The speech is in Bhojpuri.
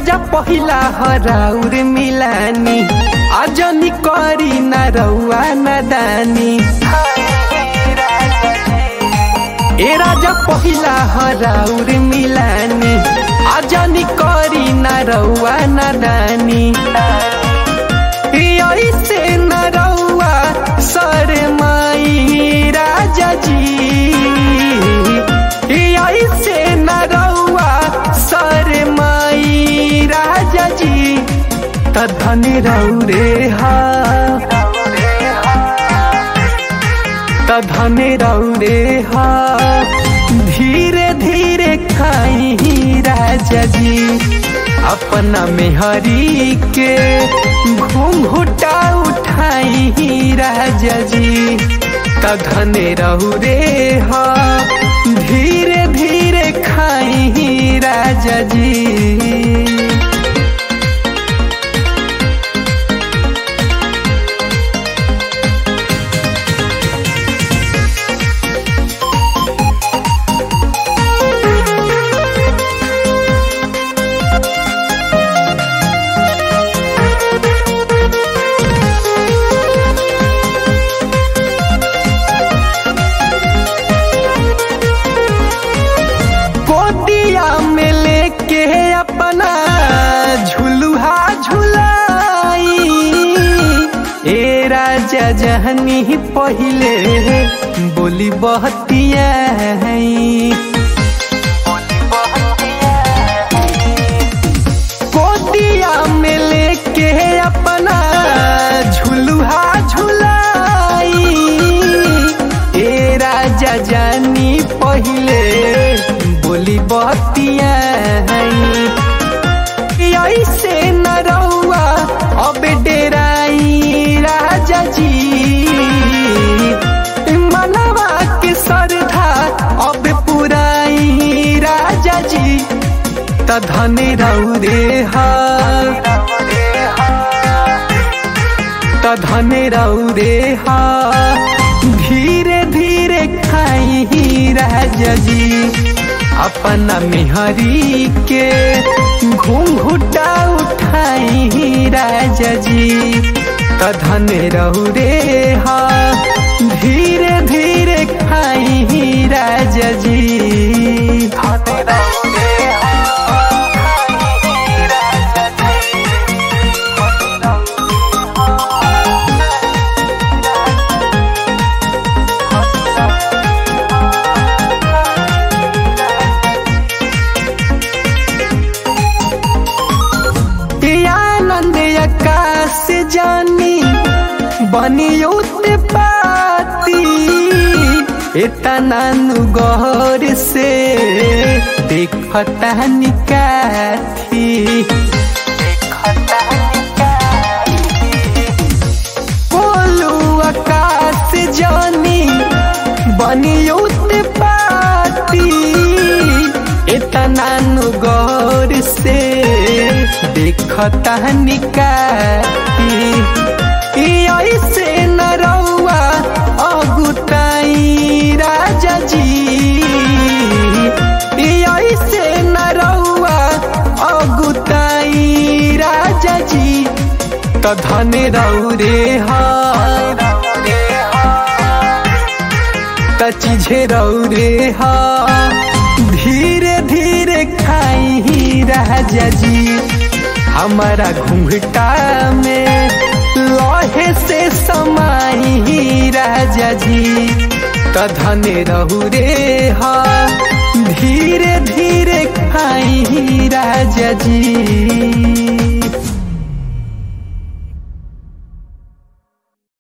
राजा पहिला हराउर मिलानी आजनी करी न रउआ नदानी। ए राजा पहिला हराउर मिलानी आजनी करी न रउआ नदानी। ऐसे न रउआ शरमाई राजा जी, ऐसे न रउआ शरमाई राजा जी। त धन रउरे हा, त धन रउरे हा, धीरे धीरे खाई राजा जी। अपना मेहरी के घूंघटा उठाई राजा जी। त धन रउरे हा, धीरे धीरे खाई राजा जी। अपना झुलुहा झुलाई ए राजा जहनी पहिले बोली बहतिया कोटिया में लेके अपना झुलुहा झुलाई ए राजा जानी पहिले बोली बहतिया। ऐसे न रउआ अब डेराई राजा जी, मनवा के श्रद्धा अब पुराई राजा जी। त धन रउरे हा, त धन रउरे हा, धीरे धीरे खाई राजा जी। अपना मेहरी के घूंघटा उठाई राजा जी। त धन रउरे हा, धीरे धीरे खाई राजा जी। आकाश जानी बनियो ते पाती इतना गौर से देखता निकाथी। बोलू आकाश जानी बनियो ते पाती इतना गौर से देखता निकाती। ऐसे न रउआ अगुताई राजा जी, ऐसे न रउआ अगुताई राजा जी। त धन रउरे हा, त चीजे रउरे हा, धीरे धीरे खाई राजा जी। हमारा घूंघटा में लोहे से समाई राजा जी। त धन रउरे हा, धीरे धीरे खाई राजा जी।